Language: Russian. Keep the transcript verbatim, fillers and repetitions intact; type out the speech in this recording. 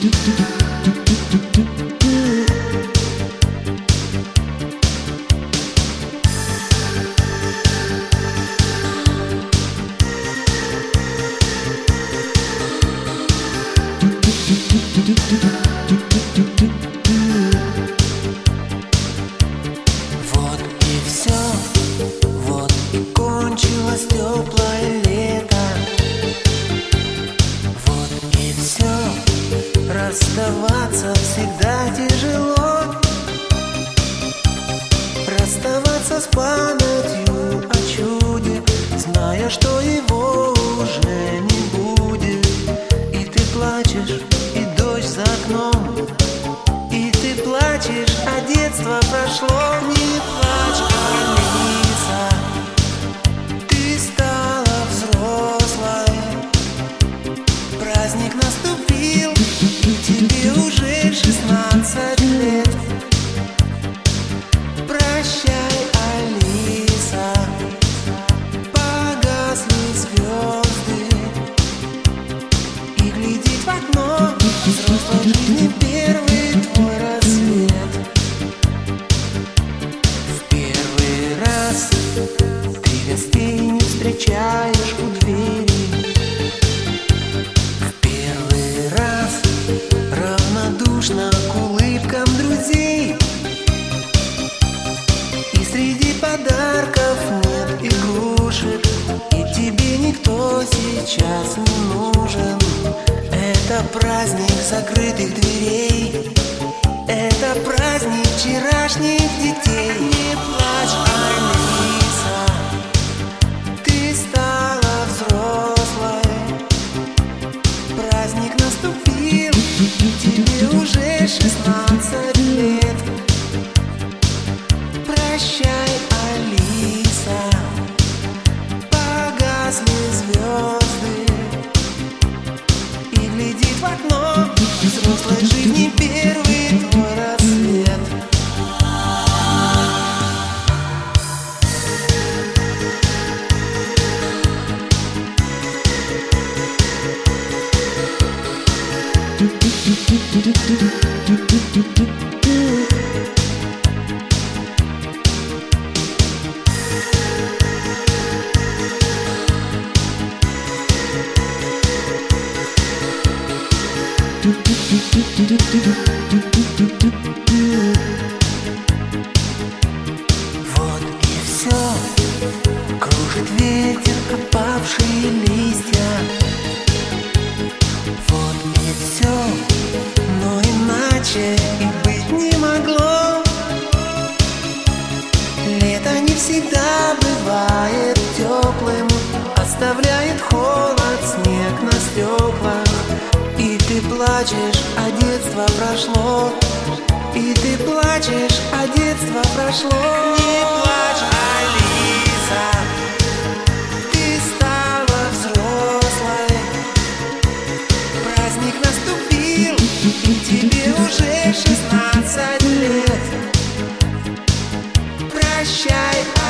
Вот и все, вот и кончилось теплое лето. Вот и все, расставаться всегда тяжело. Расставаться с памятью о чуде, зная, что его уже не будет. И ты плачешь, и дождь за окном, и ты плачешь, а детство прошло. Не плачь, Алиса, ты стала взрослой. Праздник наступил, и тебе уже шестнадцать лет. Прощай, Алиса, погасли звезды, и глядеть в окно взрослой жизни первый твой рассвет. В первый раз ты гостей не встречаешь у двери. В первый раз равнодушна к улыбкам друзей. И среди подарков нет игрушек, и тебе никто сейчас не нужен. Это праздник закрытых дверей, это праздник вчерашних детей. Не плачь, Алиса, ты стала взрослой. Праздник наступил, и тебе уже шестнадцать лет. Прощай, Алиса, погасли звезды, и глядит в окно взрослой жизни первый твой рассвет. Вот и все, кружит ветер опавшие листья. Вот и все, но иначе и быть не могло. Лето не всегда бывает теплым, оставляет холод, снег на стеклах. И ты плачешь, а детство прошло. И ты плачешь, а детство прошло. Не плачь, Алиса, ты стала взрослой. Праздник наступил, и тебе уже шестнадцать лет. Прощай,